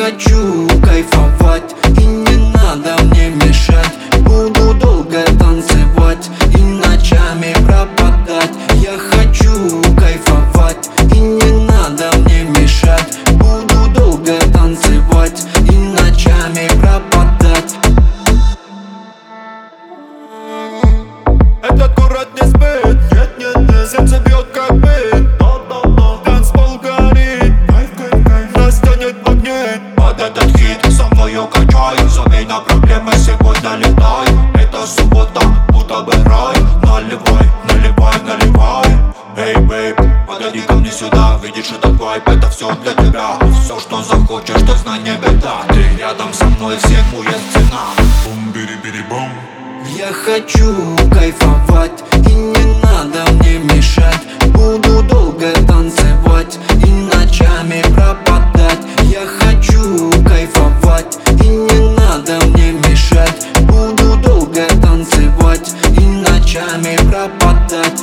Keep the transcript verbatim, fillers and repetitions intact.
хочу кайфовать, и не надо мне мешать. Буду долго танцевать и ночами пропадать. Я хочу кайфовать, и не надо мне мешать. Буду долго танцевать и ночами пропадать. Этот город не спит, нет, нет, нет. Сердце бьет как бит, танцпол горит, кайф, кайф, кайф. Нас тянет магнит под этот хит, со мною качай. Забей на проблемы, сегодня летай. Это суббота, будто бы рай. Наливай, наливай, наливай. Эй, бейб, подойди ко мне сюда. Видишь этот вайб, это все для тебя. Все, что захочешь, ты знай, не беда. Ты рядом со мной, всему есть цена. Бум-бири-бири-бум. Я хочу кайфовать, и не надо мне мешать. Буду долго танцевать и ночами пропадать. Я хочу кайфовать, и не надо мне мешать. Буду долго танцевать и ночами пропадать.